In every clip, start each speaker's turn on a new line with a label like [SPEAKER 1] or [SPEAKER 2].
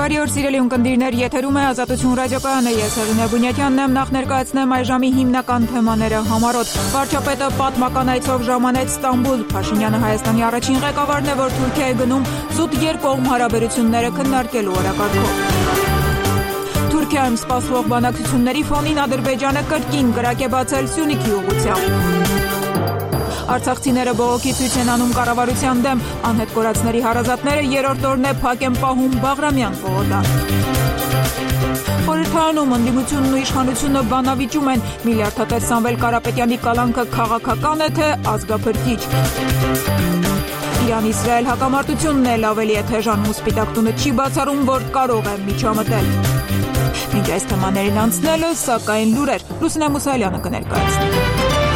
[SPEAKER 1] Բարի օր սիրելի ունկնդիրներ, եթերում է Ազատություն ռադիոկայանը, ես Հեղինե Բունյատյանն եմ, նախ ներկայացնեմ այս ժամի հիմնական թեմաները համառոտ։ Վարչապետը պատմական այցով ժամանեց Ստամբուլ, Փաշինյանը Հայաստանի առաջին ղեկավարն է, որ Թուրքիա է գնում զուտ երկկողմ հարաբերությունները քննարկելու օրակարգով։ Թուրքիայում սպասվող բանակցությունների ֆոնին Ադրբեջանը կրկին կրակ է բացել Սյունիքի ուղղությամբ։ Արցախցիները բողոքի ցույց են անում կառավարության դեմ, անհետ կորածների հարազատները երրորդ օրն է փակ են պահում Բաղրամյան պողոտան։ Խորհրդարանում ընդդիմությունն ու իշխանությունը բանավիճում են, միլիարդատեր Սամվել Կարապետյանի կալանքը քաղաքական է թե ազգափրկիչ։ Իրան-Իսրայել հակամարտությունն էլ ավելի է թեժանում, Սպիտակ տունը չի բացառում, որ կարող է միջամտել։ Մինչ այս թեմաներին անցնելը, սակայն լուրեր, Լուսինե Մուսայելյանը կներկայացնի։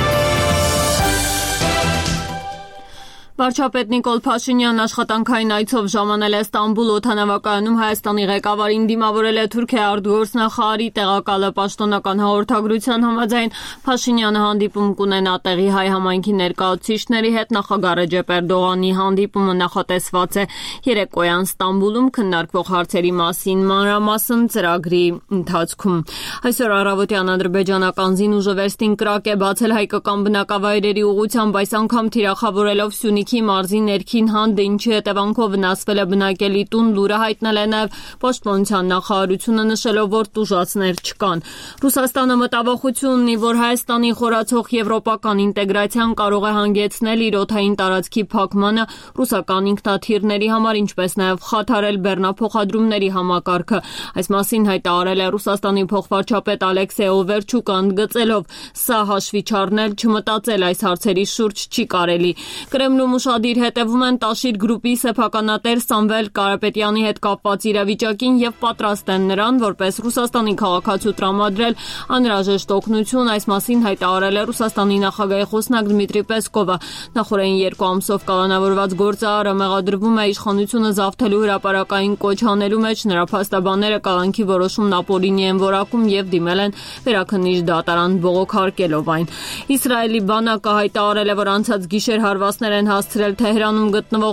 [SPEAKER 2] Վարչապետ Նիկոլ Փաշինյանն աշխատանքային այցով ժամանել է Ստամբուլ օդանավակայանում Հայաստանի ղեկավարին դիմավորել է Թուրքիա արտգործնախարարի տեղակալը պաշտոնական հաղորդագրության համաձայն Փաշինյանը հանդիպում կունենա տեղի հայ համայնքի ներկայացուցիչների հետ, նախագահ Ռեջեփ Էրդողանի հանդիպումը նախատեսված է երեկոյան Ստամբուլում քննարկվող հարցերի մասին մանրամասն ծրագրի ընթացքում։ Այսօր առավոտյան ադրբեջանական զինուժը վերստին կրակ է բացել հայկական բնակավայրերի ուղղությամբ, այս անգամ թիրախավորելով Սյունիքի մարզի ներքին հանդը, ինչի հետևանքով վնասվել է բնակելի տուն, լուրը հայտնել է նաև Պաշտպանության նախարարությունը, նշելով, որ տուժածներ չկան։ Ռուսաստանը մտավախություն ունի, որ Հայաստանի խորացող եվրոպական ինտեգրացիան կարող է հանգեցնել իր օդային տարածքի փակմանը ռուսական ինքնաթիռների համար, ինչպես նաև խաթարել բեռնափոխադրումների համակարգը։ Այս մասին հայտարարել է Ռուսաստանի փոխվարչապետ Ալեքսեյ Օվերչուկը, ընդգծելով, սա հաշվի չառնել, չմտածել այս հարցերի շուրջ չի կարելի։ Կրեմլում ուշադիր հետևում են Տաշիր գրուպի սեփականատեր Սամվել Կարապետյանի հետ կապված իրավիճակին եւ պատրաստ են նրան, որպես Ռուսաստանի քաղաքացու տրամադրել անհրաժեշտ օգնություն, այս մասին հայտարարել է Ռուսաստանի նախագահի խոսնակ Դմիտրի Պեսկովը։ Նախորդին 2 ամսով կալանավորված գործարարը մեղադրվում է իշխանությունը զավթելու հրապարակային կոչ անելու մեջ, նրա փաստաբանները կալանքի որոշումն ապօրինի են որակում եւ դիմել են վերաքննիչ դատարան բողոքարկելով այն։ Իսրայելի բանակը հայտարարել է, որ անցած գիշեր հարվածներ են հասցրել Թեհրանում գտնվող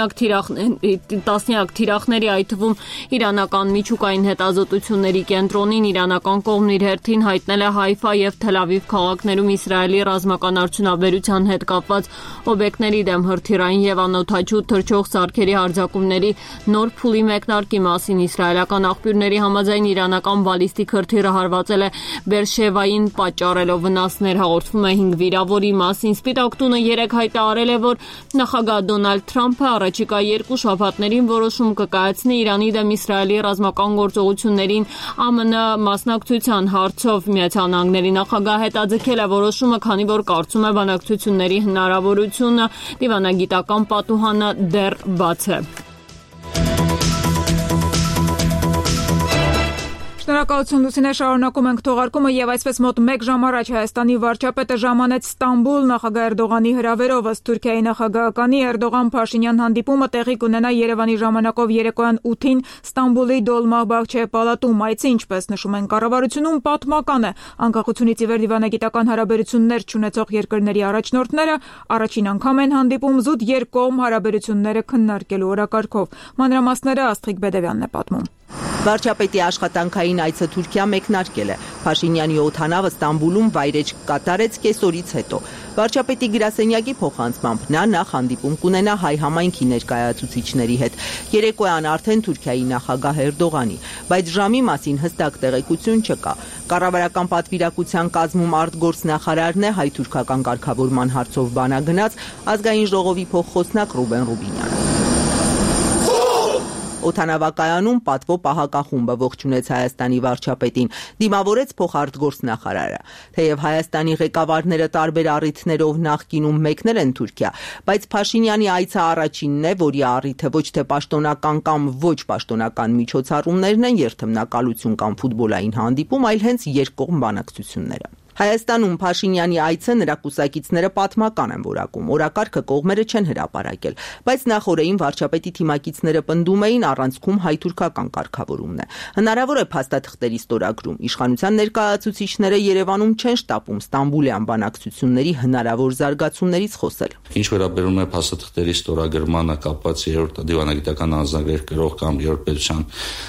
[SPEAKER 2] տասնյակ թիրախների, այդ թվում իրանական միջուկային հետազոտությունների կենտրոնին, իրանական կողմն իր հերթին հայտնել է Հայֆա եւ Թել Ավիվ քաղաքներում Իսրայելի ռազմական արդյունաբերության հետ կապված օբյեկտների դեմ հրթիռային եւ անօդաչու թռչող սարքերի հարձակումների նոր փուլի մեկնարկի մասին իսրայելական աղբյուրների համաձայն իրանական բալիստիկ հրթիռը հարվածել է Բերշևային, պատճառելով վնասներ, հաղորդվում է 5 վիրավորի մասին։ Սպիտակ տունը 3 հայտարարել է, որ նախագահ Դոնալդ Թրամփը առաջիկա 2 շաբաթներին որոշում կկայացնի Իրանի դեմ Իսրայելի ռազմական գործողություններին ԱՄՆ մասնակցության հարցով։ Միացյալ Նահանգների նախագահը հետաձգել է որոշումը, քանի որ կարծում է բանակցությունների հնարավորությունը դիվանագիտական պատուհանը դեռ բաց է։
[SPEAKER 1] Շնորհակալություն Լուսինե, շարունակում ենք թողարկումը եւ այսպես մոտ 1 ժամ առաջ Հայաստանի վարչապետը ժամանեց Ստամբուլ նախագահ Էրդողանի հրավերով, ըստ Թուրքիայի նախագահականի Էրդողան-Փաշինյան հանդիպումը տեղի կունենա Երևանի ժամանակով երեկոյան 8-ին Ստամբուլի Դոլմաղբաղչե պալատում։ Այցը, ինչպես նշում են կառավարությունում, պատմական է։ Անկախությունից ի վեր դիվանագիտական հարաբերություններ չունեցող երկրների առաջնորդները առաջին անգամ են հանդիպում զուտ երկկողմ հարաբերությունները քննարկելու օրակարգով։ Մանրամասները Աստղիկ Բեդևյանն է պատմում։
[SPEAKER 3] Վարչապետի աշխատանքային այցը Թուրքիա մեկնարկել է։ Փաշինյանի օդանավը Ստամբուլում վայրեջք կատարեց կեսօրից հետո։ Վարչապետի գրասենյակի փոխանցմամբ նա նախ հանդիպում կունենա հայ համայնքի ներկայացուցիչների հետ։ Երեկոյան արդեն Թուրքիայի նախագահ Էրդողանի, բայց ժամի մասին հստակ տեղեկություն չկա։ Կառավարական պատվիրակության կազմում արտգործնախարարն է հայ-թուրքական կարգավորման հարցով բանագնաց ազգային ժողովի փոխխոսնակ Ռուբեն Ռուբինյանը։ Օդանավակայանում պատվո պահակախումբը ողջունեց Հայաստանի վարչապետին, դիմավորեց փոխարտգործնախարարը։ Թեև Հայաստանի ղեկավարները տարբեր առիթներով նախկինում մեկնել են Թուրքիա, բայց Փաշինյանի այցը առաջինն է, որի առիթը ոչ թե պաշտոնական կամ ոչ պաշտոնական միջոցառումներն են, երթմնակալություն կամ ֆուտբոլային հանդիպում, այլ հենց երկկողմ բանակցությունները։ Հայաստանում Փաշինյանի այցը նրա կուսակիցները պատմական են որակում, օրակարգը կողմերը չեն հրապարակել, բայց նախօրեին վարչապետի թիմակիցները պնդում էին առանցքում հայ-թուրքական կարգավորումն է։ Հնարավոր է փաստաթղթերի ստորագրում, իշխանության ներկայացուցիչները Երևանում չեն շտապում Ստամբուլյան բանակցությունների հնարավոր զարգացումներից խոսել։
[SPEAKER 4] Ինչ վերաբերում է փաստաթղթերի ստորագրմանը կապված 3-րդ դիվանագիտական անձնագրեր կրող կամ 3-րդ պետության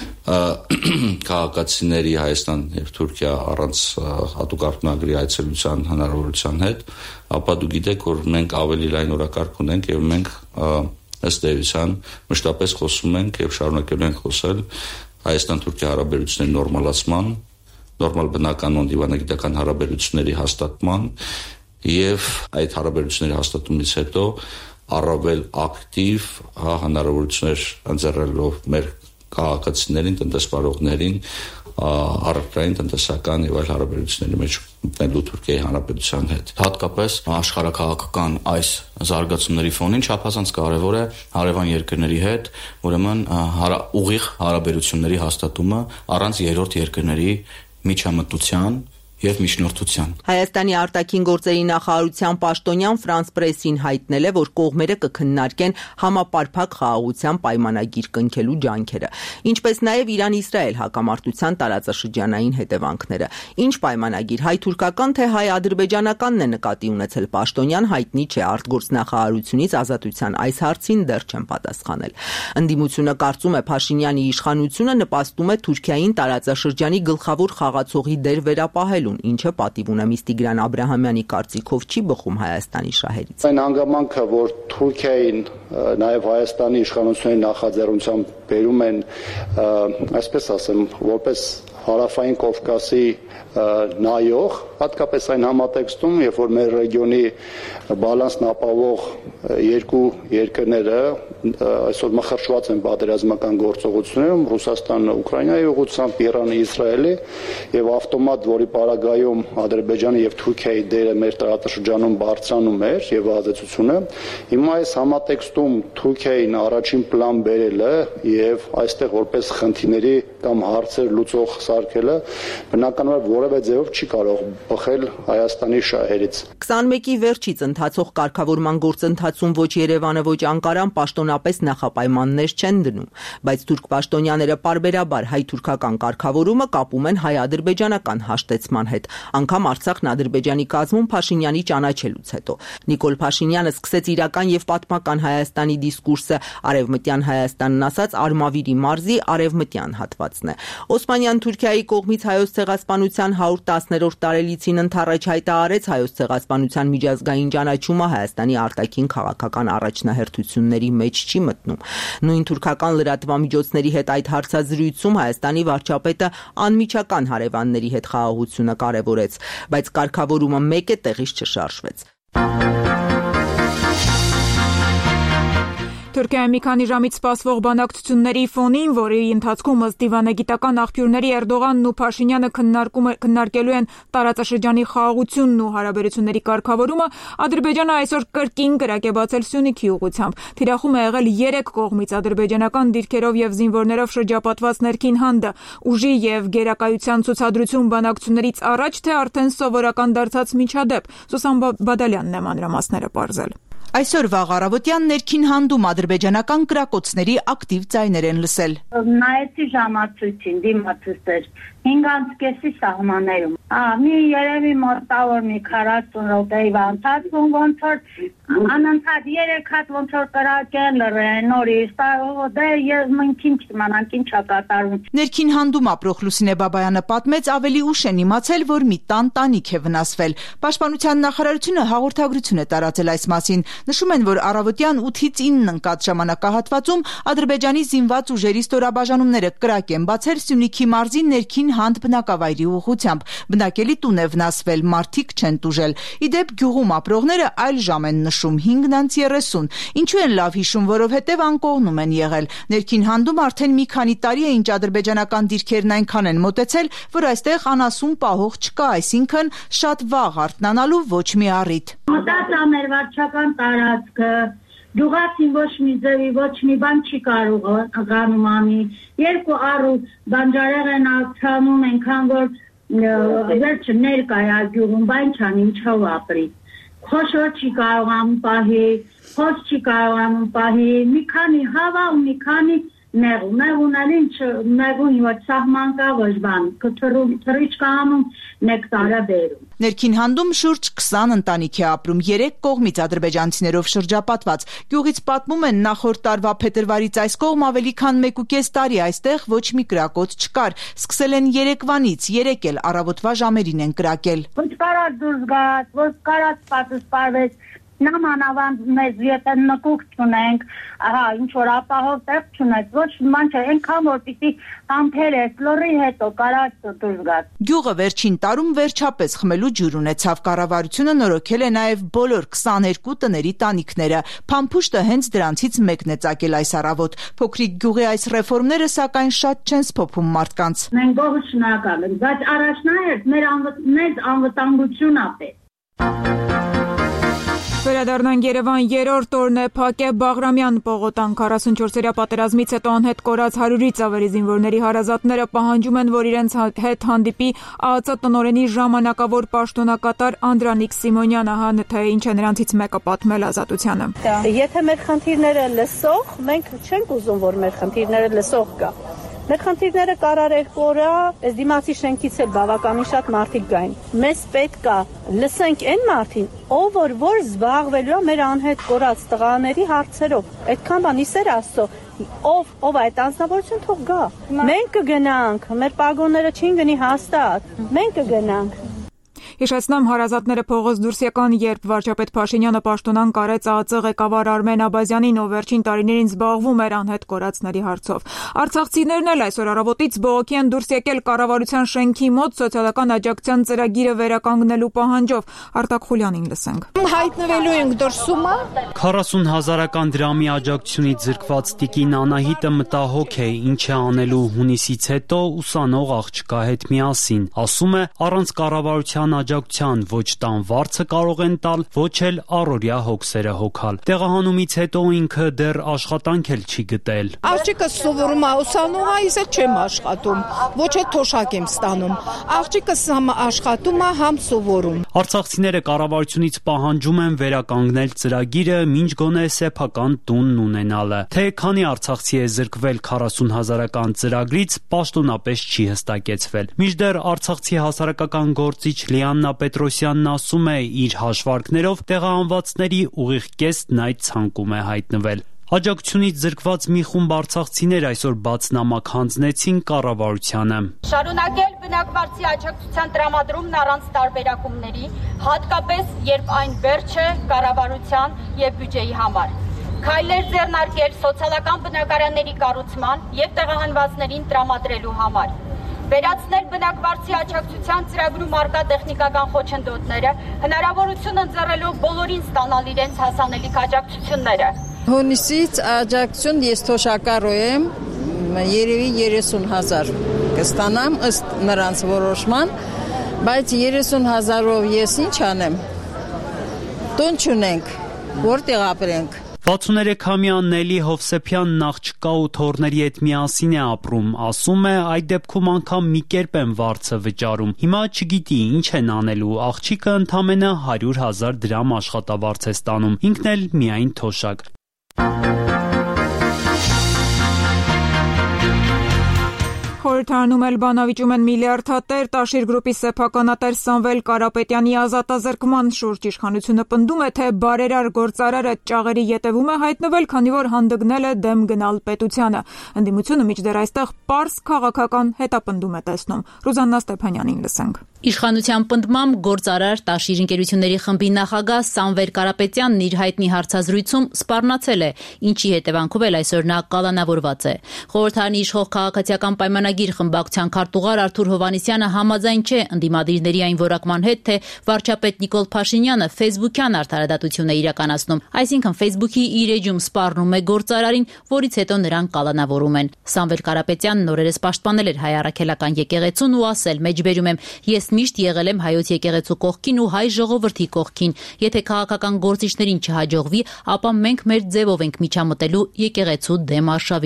[SPEAKER 4] քաղաքացիների Հայաստան եւ Թուրքիա առանց հատուկ արտոնագրի այցելության հնարավորության հետ, ապա դու գիտեք, որ մենք ավելի լայն օրակարգ ունենք եւ մենք ըստ էության մշտապես խոսում ենք եւ շարունակելու ենք խոսել Հայաստան-Թուրքիա հարաբերությունների նորմալացման, նորմալ բնականon դիվանագիտական հարաբերությունների հաստատման եւ այդ հարաբերությունների հաստատումից հետո առավել ակտիվ հնարավորություններ ընձեռելով մեր քաղաքացիներին, տնտեսվարողներին, առարկային տնտեսական եւ այլ հարաբերությունների մեջ մտնելու Թուրքիայի Հանրապետության հետ։
[SPEAKER 5] Հատկապես աշխարհաքաղաքական այս զարգացումների ֆոնին չափազանց կարևոր է հարևան երկրների հետ, ուրեմն ուղիղ հարաբերությունների հաստատումը առանց երրորդ երկրների միջամտության եւ միջնորդության։
[SPEAKER 3] Հայաստանի արտաքին գործերի նախարարության պաշտոնյան Ֆրանս Պրեսին հայտնել է, որ կողմերը կքննարկեն համապարփակ խաղաղության պայմանագիր կնքելու ջանքերը, ինչպես նաեւ Իրան-Իսրայել հակամարտության տարածաշրջանային հետևանքները։ Ինչ պայմանագիր, հայ-թուրքական թե հայ-ադրբեջանականն է նկատի ունեցել պաշտոնյան հայտնի չէ, արտգործնախարարությունից ազատության այս հարցին դեռ չեն պատասխանել։ Ընդդիմությունը կարծում է Փաշինյանի իշխանությունը նպաստում է Թուրքիային տարածաշրջանի գլխավոր խաղացողի դեր վերապահելու, ինչը պատիվ ունեմից Տիգրան Աբրահամյանի կարծիքով չի բխում Հայաստանի շահերից։
[SPEAKER 6] Այն հանգամանքը, որ Թուրքիային նաև Հայաստանի իշխանությունների նախաձեռնությամբ բերում են, այսպես ասեմ, որպես Հարավային Կովկասի նայող, հատկապես այն համատեքստում, երբ որ մեր ռեգիոնի բալանսն ապահովող երկու երկրները այսօր մխրճված են պատերազմական գործողություններում, Ռուսաստանը Ուկրաինայի ուղղությամբ, Իրանը Իսրայելի եւ ավտոմատ, որի պարագայում Ադրբեջանի եւ Թուրքիայի դերը մեր տարածաշրջանում բարձրանում էր եւ ազդեցությունը, հիմա այս համատեքստում Թուրքիային առաջին պլան բերելը եւ այստեղ որպես խնդիրների կամ հարցեր լուծող սարքելը բնականաբար որևէ ձևով չի կարող բխել Հայաստանի շահերից։
[SPEAKER 3] 21-ի վերջից ընթացող կարգավորման գործընթացում ոչ Երևանը, ոչ Անկարան պաշտոնապես նախապայմաններ չեն դնում, բայց թուրք պաշտոնյաները պարբերաբար հայ-թուրքական կարգավորումը կապում են հայ-ադրբեջանական հաշտեցման հետ, անգամ Արցախն Ադրբեջանի կազմում Փաշինյանի ճանաչելուց հետո։ Նիկոլ Փաշինյանը սկսեց իրական եւ պատմական Հայաստանի դիսկուրսը, արևմտյան Հայաստանն ասած Արմավիրի մարզի արևմտյան հատվածն է։ Օսմանյան Թուրքիայի կողմից հայոց ցեղասպանության 110-րդ տարելիցին ընթառաջ հայտարարեց հայոց ցեղասպանության միջազգային ճանաչումը Հայաստանի արտաքին քաղաքական առաջնահերթությունների մեջ չի մտնում։ Նույն թուրքական լրատվամիջոցների հետ այդ հարցազրույցում Հայաստանի վարչապետը անմիջական հարևանների հետ խաղաղությունը կարևորեց, բայց կարգավորումը մեկ է տեղից չշարժվեց։
[SPEAKER 1] Թուրքիայի մի քանի ժամից սպասվող բանակցությունների ֆոնին, որի ընթացքում ըստ դիվանագիտական աղբյուրների Էրդողանն ու Փաշինյանը քննարկելու են տարածաշրջանի խաղաղությունն ու հարաբերությունների կարգավորումը, Ադրբեջանը այսօր կրկին կրակ է բացել Սյունիքի ուղղությամբ։ Թիրախում է եղել 3 կողմից ադրբեջանական դիրքերով եւ զինվորներով շրջապատված ներքին հանդը, ուժի եւ գերակայության ցուցադրություն բանակցություններից առաջ, թե արդեն սովորական դարձած միջադեպ։ Սուսան Բադալյանն է մանրամասները պարզել։
[SPEAKER 7] Այսօր վաղ առավոտյան ներքին հանդում ադրբեջանական կրակոցների ակտիվ ձայներ են լսել։
[SPEAKER 8] Նայեցի ժամացույցին, դիմացույցեր 5:30-ի սահմաններում։ Մի երևի մոտավոր մի 40 րոպեի ընթացքում ոնց որ անընդհատ 3 հատ ոնց որ կրակեն լրեն նորից, դե ես մենք ինչ իմանանք ինչ է կատարվում։
[SPEAKER 7] Ներքին հանդում ապրող Լուսինե Բաբայանը պատմեց, ավելի ուշ են իմացել, որ մի տանիք է վնասվել։ Պաշտպանության նախարարությունը հաղորդագրություն է տարածել այս մասին։ Նշում են, որ առավոտյան 8-ից 9 ընկած ժամանակահատվածում Ադրբեջանի զինված ուժերի ստորաբաժանումները կրակ են բացել Սյունիքի մարզի ներքին հանդ բնակավայրի ուղղությամբ։ Բնակելի տուն է վնասվել, մարդիկ չեն տուժել։ Իդեպ գյուղում ապրողները այլ ժամ են նշում 5:30։ Ինչու են լավ հիշում, որովհետև անկողնում են եղել։ Ներքին հանդում արդեն մի քանի տարի է, ինչ ադրբեջանական դիրքերն այնքան են մոտեցել, որ այստեղ անասուն պահող չկա, այսինքն շատ վաղ արթնանալու ոչ մի առիթ։
[SPEAKER 8] Մտածա մեր վարչական տարածքը, գյուղացին ոչ մի ձևի, ոչ մի բան չի կարող անում անի։ 2 առու բանջարեղեն ակցանում, այնքան որ վերջը ներկայագյուղում բանչան ինչով ապրի։ Խոշոր չի կարողանում պահի, խոս չի կարողանում պահի, մի քանի հավա ու մի քանի նեղուն ինչ նեղուն ոչ սահման կա ոչ բան, թռիչք անում նեկտարը բերում։
[SPEAKER 7] Ներքին հանդում շուրջ 20 ընտանիք է ապրում, 3 կողմից ադրբեջանցիներով շրջապատված։ Գյուղից պատմում են նախորդ տարվա փետրվարից այս կողմ ավելի քան 1.5 տարի այստեղ ոչ մի կրակոց չկար։ Սկսել են Երևանից, 3 էլ առավոտվա ժամերին են կրակել։
[SPEAKER 8] Ոչ կարած դուրս գաց, ոչ կարած պատս պարվեց, Նամանավանդ մեզ եթե նկուկ չունենք, ինչ որ ապահով տեղ չունենք, ոչ ման չէ, այնքան որ պիտի համբերես, լորի հետո կարած դուրս գաց։
[SPEAKER 7] Գյուղը վերջին տարում վերջապես խմելու ջուր ունեցավ, կառավարությունը նորոգել է նաև բոլոր 22 տների տանիքները։ Փամփուշտը հենց դրանցից մեկն է ծագել այս առավոտ։ Փոքրիկ գյուղի այս ռեֆորմները սակայն շատ չեն սփոփում մարդկանց։
[SPEAKER 8] Մենք գողը շնորհակալ ենք, բայց առաջնահերթ մեր անվտանգությունն է պետք։
[SPEAKER 1] Վերադառնանք Երևան, երրորդ օրն է Փակե Բաղրամյան պողոտան 44-օրյա պատերազմից հետո անհետ կորած 100-ից ավելի զինվորների հարազատները պահանջում են, որ իրենց հետ հանդիպի ԱԱԾ տնօրենի ժամանակավոր պաշտոնակատար Անդրանիկ Սիմոնյանը, թե ինչ է նրանցից մեկը պատմել Ազատությանը։
[SPEAKER 9] Եթե մեր խնդիրները լսող, մենք չենք ուզում, որ մեր խնդիրները լսող գա։ Մեր խնդիրները կարարել կորա, այս դիմացի շենքից էլ բավականին շատ մարդիկ գային։ Մեզ պետք է լսենք այն մարդին, ով որ զբաղվելու է մեր անհետ կորած տղաների հարցերով։ Այդքան բան իսեր Աստծո, ով այդ անձնավորություն թող գա։ Մենք կգնանք, մեր պագոնները չին գնի հաստատ։ Մենք կգնանք։
[SPEAKER 1] Հիշեցնեմ, հարազատները փողոց դուրս եկան, երբ վարչապետ Փաշինյանը պաշտոնան կարեց ԱԱԾ ղեկավար Արմեն Աբազյանին, ով վերջին տարիներին զբաղվում էր անհետ կորածների հարցով։ Արցախցիներն էլ այսօր առավոտից բողոքի են դուրս եկել կառավարության շենքի մոտ սոցիալական աջակցության ծրագիրը վերականգնելու պահանջով։ Արտակ Խուլյանին լսենք։
[SPEAKER 10] Հայտնվելու ենք դրսում։
[SPEAKER 11] 40,000 դրամի աջակցությունից զրկված տիկին Անահիտը մտահոգ է, ինչ է անելու հունիսից հետո ուսանող աղջկա հետ միասին։ Ասում է, առանց կառավարության աջակցության ոչ տան վարձը կարող են տալ, ոչ էլ առօրյա հոգսերը հոգալ։ Տեղահանումից հետո ինքը դեռ աշխատանք էլ չի գտել։
[SPEAKER 10] Աղջիկը սովորում է ուսանող, ես էլ չեմ աշխատում, ոչ էլ թոշակ եմ ստանում։ Աղջիկս համ աշխատում է, համ սովորում։
[SPEAKER 11] Արցախցիները կառավարությունից պահանջում են վերականգնել ծրագիրը, մինչ գոնե սեփական տունն ունենալը։ Թե քանի արցախցի է զրկվել 40,000 ծրագրից, պաշտոնապես չի հստակեցվել։ Մինչդեռ արցախցի հասարակական գործիչ Լիաննա Պետրոսյանն ասում է, իր հաշվարկներով տեղահանվածների ուղիղ կեսն այդ ցանկում է հայտնվել։ Աջակցությունից զրկված մի խումբ արցախցիներ այսօր բացնամակ հանձնեցին կառավարությանը։
[SPEAKER 12] Շարունակել բնակվարձի աջակցության տրամադրումն առանց տարբերակումների, հատկապես երբ այն վերջ է կառավարության եւ բյուջեի համար։ Քայլեր ձեռնարկել սոցիալական բնակարանների կառուցման եւ տեղահանվածներին տրամադրելու համար։ Վերացնել բնակվարձի աջակցության ծրագրում արկա տեխնիկական խոչընդոտները, հնարավորություն ընձեռելով բոլորին ստանալ իրենց հասանելիք աջակցությունները։
[SPEAKER 10] Հունիսից աջակցություն ես թոշակառու եմ, երևի 30,000 կստանամ ըստ նրանց որոշման, բայց 30,000-ով ես ինչ անեմ։ Տուն չունենք, որտեղ ապրենք։
[SPEAKER 11] 63-ամյա Նելի Հովսեփյանն աղջկա ու թոռների հետ միասին է ապրում, ասում է, այդ դեպքում անգամ մի կերպ եմ վարձը վճարում։ Հիմա չգիտի ինչ են անելու, աղջիկը ընդամենը 100,000 դրամ աշխատավարձ է ստանում, ինքն էլ միայն թոշակ։
[SPEAKER 1] Խորհրդարանում էլ բանավիճում են միլիարդատեր Տաշիր գրուպի սեփականատեր Սամվել Կարապետյանի ազատազրկման շուրջ։ Իշխանությունը պնդում է, թե բարերար գործարարը ճաղերի ետևում է հայտնվել, քանի որ հանդգնել է դեմ գնալ պետությանը։ Ընդդիմությունը մինչդեռ այստեղ պարզ քաղաքական հետապնդում է տեսնում։ Ռուզաննա Ստեփանյանին լսենք։
[SPEAKER 13] Իշխանության պնդմամբ գործարար Տաշիր ընկերությունների խմբի նախագահ Սամվել Կարապետյանն իր հայտնի հարցազրույցում սպառնացել է, ինչի հետևանքով էլ այսօր նա կալանավորված է։ Խորհրդարանի իշխող քաղաքացիական պայմանագիր խմբակցության քարտուղար Արթուր Հովհաննիսյանը համաձայն չէ ընդդիմադիրների այն որակման հետ, թե վարչապետ Նիկոլ Փաշինյանը ֆեյսբուքյան արդարադատություն է իրականացնում, այսինքն ֆեյսբուքի իր էջում սպառնում է գործարարին, որից հետո նրան կալանավորում են։ Սամվել Կարապետյանն օրերս պաշտպանել էր հայ առաքելական եկեղեցուն ու ասել. «Մեջբերում եմ, ես միշտ եղել եմ հայոց եկեղեցու կողքին ու հայ ժողովրդի կողքին։ Եթե քաղաքական գործիչներին չհաջողվի, ապա մենք մեր ձևով ենք միջամտելու եկեղեցու դեմ արշավին»։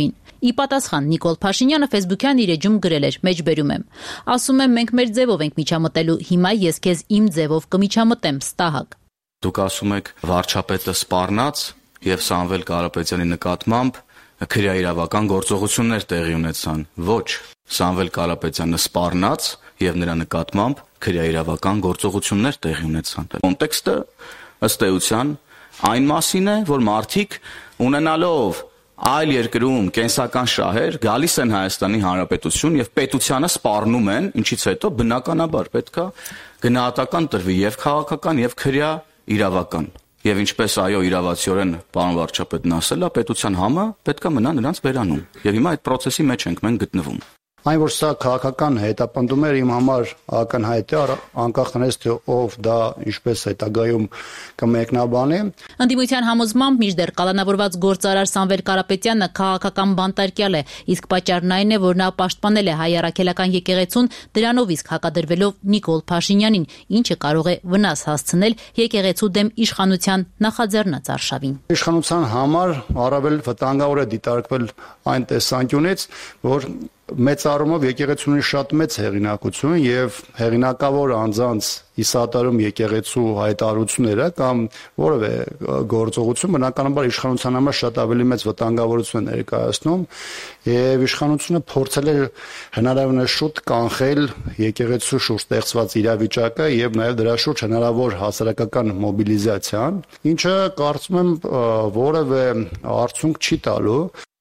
[SPEAKER 13] Ի պատասխան Նիկոլ Փաշինյանը Facebook-յան իր էջում գրել էր. «Մեջբերում եմ։ Ասում եմ, մենք մեր ձևով ենք միջամտելու, հիմա ես քեզ իմ ձևով կմիջամտեմ, ստահակ»։
[SPEAKER 5] Դուք ասում եք վարչապետը սպառնաց եւ Սամվել Կարապետյանի նկատմամբ քրեաիրավական գործողություններ տեղի ունեցան։ Ոչ, Սամվել Կարապետյանը սպառնաց եւ նրա նկատմամբ քրեաիրավական գործողություններ տեղի ունեցան։ Կոնտեքստը ըստ էության այն մասին է, որ մարդիկ ունենալով այլ երկրում կենսական շահեր գալիս են Հայաստանի Հանրապետություն եւ պետությանը սպառնում են, ինչից հետո բնականաբար պետքա գնահատական տրվի եւ քաղաքական եւ քրեա իրավական։ Եվ ինչպես այո իրավացիորեն պարոն վարչապետն ասել է, պետության համը պետքա մնա նրանց վերանում։ Եվ հիմա այդ process-ի մեջ ենք մենք գտնվում։
[SPEAKER 6] Այն որ սա քաղաքական հետապնդում էր իմ համար ակնհայտ է, անկախ նրանից թե ով դա ինչպես հետագայում կմեկնաբանի։
[SPEAKER 13] Ընդդիմության համոզմամբ մինչդեռ կալանավորված գործարար Սամվել Կարապետյանը քաղաքական բանտարկյալ է, իսկ պատճառն այն է, որ նա պաշտպանել է հայ առաքելական եկեղեցուն, դրանով իսկ հակադրվելով Նիկոլ Փաշինյանին, ինչը կարող է վնաս հասցնել եկեղեցու դեմ իշխանության նախաձեռնած արշավին։
[SPEAKER 6] Իշխանության համար առավել վտանգավոր է դիտարկվել այն տեսանկյունից, որ մեծ առումով եկեղեցին ունի շատ մեծ հեղինակություն եւ հեղինակավոր անձանց իսատարում եկեղեցու հայտարարությունները կամ որևէ գործողություն բնականաբար իշխանության համար շատ ավելի մեծ վտանգավորություն է ներկայացնում եւ իշխանությունը փորձել է հնարավորինս շուտ կանխել եկեղեցու շուրջ ստեղծված իրավիճակը եւ նաեւ դրա շուրջ հնարավոր հասարակական մոբիլիզացիան, ինչը կարծում եմ որևէ արդյունք չի տալու։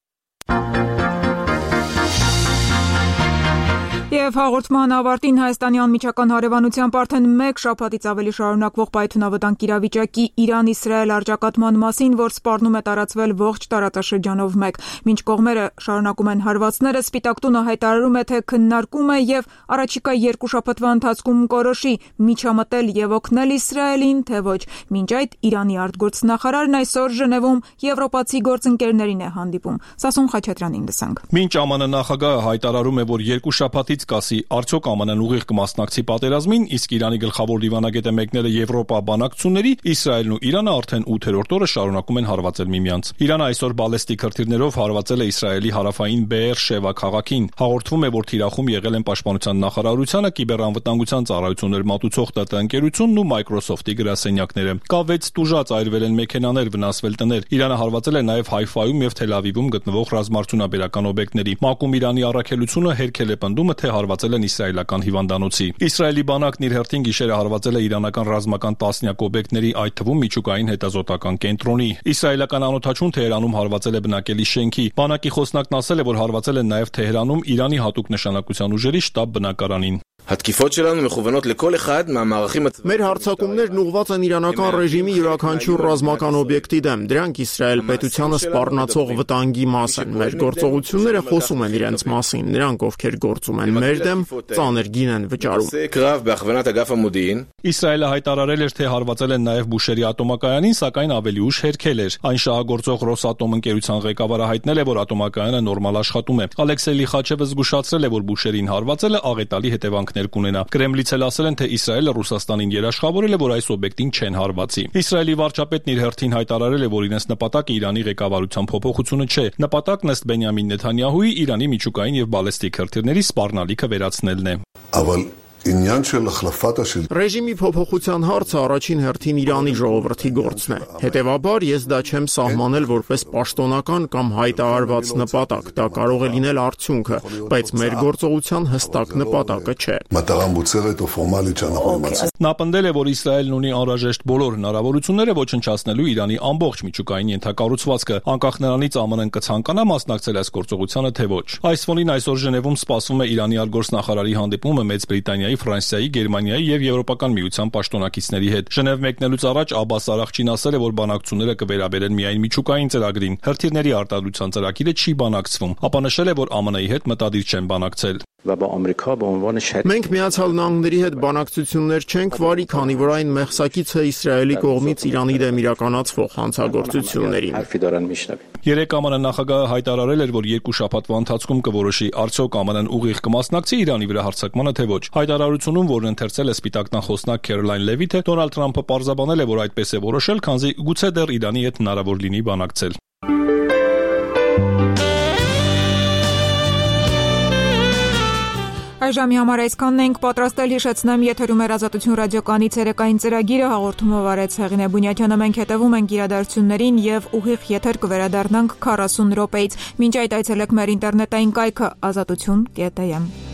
[SPEAKER 1] Եվ հաղորդման ավարտին Հայաստանի անմիջական հարևանությամբ արդեն 1 շաբաթից ավելի շարունակվող պայթունավտանգ իրավիճակի Իրան-Իսրայել առճակատման մասին, որ սպառնում է տարածվել ողջ տարածաշրջանով մեկ։ Մինչ կողմերը շարունակում են հարվածները, Սպիտակ տունը հայտարարում է, թե քննարկում է եւ առաջիկա 2 շաբաթվա ընթացքում կորոշի միջամտել եւ օգնել Իսրայելին, թե ոչ։ Մինչ այդ Իրանի արտգործնախարարն այսօր Ժնևում եվրոպացի գործընկերներին է հանդիպում։ Սասուն Խաչատրյանին լսանք։
[SPEAKER 14] Մինչ ԱՄՆ նախագահը հայտարարում է, որ 2 շաբաթից կասի արդյոք ԱՄՆ-ն ուղիղ կմասնակցի պատերազմին, իսկ Իրանի գլխավոր դիվանագետը մեկնել է Եվրոպա բանակցությունների, Իսրայելն ու Իրանը արդեն 8-րդ օրը շարունակում են հարվածել միմյանց։ Իրանը այսօր բալեստիկ հրթիռներով հարվածել է Իսրայելի հարավային Բեեր-Շևա քաղաքին։ Հաղորդվում է, որ թիրախում եղել են Պաշտպանության նախարարությունը, կիբերանվտանգության ծառայություններ մատուցող ՏՏ ընկերությունն ու Microsoft-ի գրասենյակները։ Կա 6 տուժած, այրվել են մեքենաներ, վնասվել տներ։ Իրանը հարվածել է նաև Հայֆայում եւ Թել Ավիվում գտնվող ռազմարտունաբերական օբյեկտների։ ՄԱԿ-ում Իրանի առաքելությունը հերքել է պնդումը, թե հարվածել են իսրայելական հիվանդանոցի։ Իսրայելի բանակն իր հերթին գիշերը հարվածել է իրանական ռազմական տասնյակ օբյեկտների, այդ թվում միջուկային հետազոտական կենտրոնի։ Իսրայելական անօդաչուն Թեհրանում հարվածել է բնակելի շենքի։ Բանակի խոսնակն ասել է, որ հարվածել են նաև Թեհրանում Իրանի հատուկ նշանակության ուժերի շտաբ բնակարանին։
[SPEAKER 15] Մեր հարձակումներն ուղղված են իրանական ռեժիմի յուրաքանչյուր ռազմական օբյեկտի դեմ։ Դրանք Իսրայել պետությանը սպառնացող վտանգի մաս են։ Մեր գործողությունները խոսում են իրենց մասին։ Նրանք, ովքեր գործում են մեր դեմ, ծանր գին են վճարում։
[SPEAKER 14] Իսրայելը հայտարարել էր, թե հարվածել են նաև Բուշերի ատոմակայանին, սակայն ավելի ուշ հերքել էր։ Այն շահագործող Ռոսատոմ ընկերության ղեկավարը հայտնել է, որ ատոմակայանը նորմալ աշխատում է։ Ալեքսեյ Լիխաչևը զգուշացրել է, որ Բուշերին հարվածելը աղետալի հետևանքներ կունենա։ Կրեմլից էլ ասել են, թե Իսրայելը Ռուսաստանին երաշխավորել է, որ այս օբյեկտին չեն հարվածի։ Իսրայելի վարչապետն իր հերթին հայտարարել է, որ իրենց նպատակը Իրանի ղեկավարության փոփոխությունը չէ։ Նպատակն ըստ Բենյամին Նեթանյահուի Իրանի միջուկային եւ բալեստիկ հրթիռների սպառնալիքը վերացնելն է։
[SPEAKER 15] Ռեժիմի փոփոխության հարցը առաջին հերթին Իրանի ժողովրդի գործն է։ Հետևաբար ես դա չեմ սահմանել որպես պաշտոնական կամ հայտարարված նպատակ։ Դա կարող է լինել արդյունքը, բայց մեր գործողության հստակ նպատակը չէ։
[SPEAKER 14] Նա պնդել է, որ Իսրայելն ունի անհրաժեշտ բոլոր հնարավորությունները ոչնչացնելու Իրանի ամբողջ միջուկային ենթակառուցվածքը, անկախ նրանից ԱՄՆ-ն կցանկանա մասնակցել այս գործողությանը, թե ոչ։ Այս ֆոնին այսօր Ժնևում սպասվում է Իրանի արտգործնախարարի հանդիպումը Մեծ Բրիտանիայի, Ֆրանսիայի, Գերմանիայի եւ Եվրոպական միության պաշտոնակիցների հետ։ Ժնև մեկնելուց առաջ Աբբաս Արաղչին ասել է, որ բանակցությունները կվերաբերեն միայն միջուկային ծրագրին։ Հրթիռների արտադրության ծրագիրը չի բանակցվում, ապա նշել է, որ ԱՄՆ-ի հետ մտադիր չեն բանակցել։
[SPEAKER 15] Մենք Միացյալ Նահանգների հետ բանակցություններ չենք վարի, քանի որ այն մեղսակից է Իսրայելի կողմից Իրանի դեմ իրականացվող հանցագործություններին։
[SPEAKER 14] Երեկ ԱՄՆ նախագահը հայտարարել էր, որ 2 շաբաթվա ընթացքում կորոշի արդյոք ԱՄՆ-ն ուղիղ կմասնակցի Իրանի վրա հարձակմանը, թե ոչ։ Հայտարարությունում, որն ընթերցել է Սպիտակ տան խոսնակ Քերոլայն Լևիթը, Դոնալդ Թրամփը պարզաբանել է, որ այդպես է որոշել, քանզի գուցե դեռ Իրանի հետ հնարավոր լինի բանակցել։
[SPEAKER 1] Այժմի համար այսքանն ենք պատրաստել, հիշեցնեմ, եթերում էր Ազատություն ռադիոկայանի ցերեկային ծրագիրը, հաղորդումը վարեց Հեղինե Բունյաթյանը, մենք հետևում ենք իրադարձություններին եւ ուղիղ եթեր կվերադառնանք 40 րոպեից։ Մինչ այդ այցելեք մեր ինտերնետային կայքը azatutun.am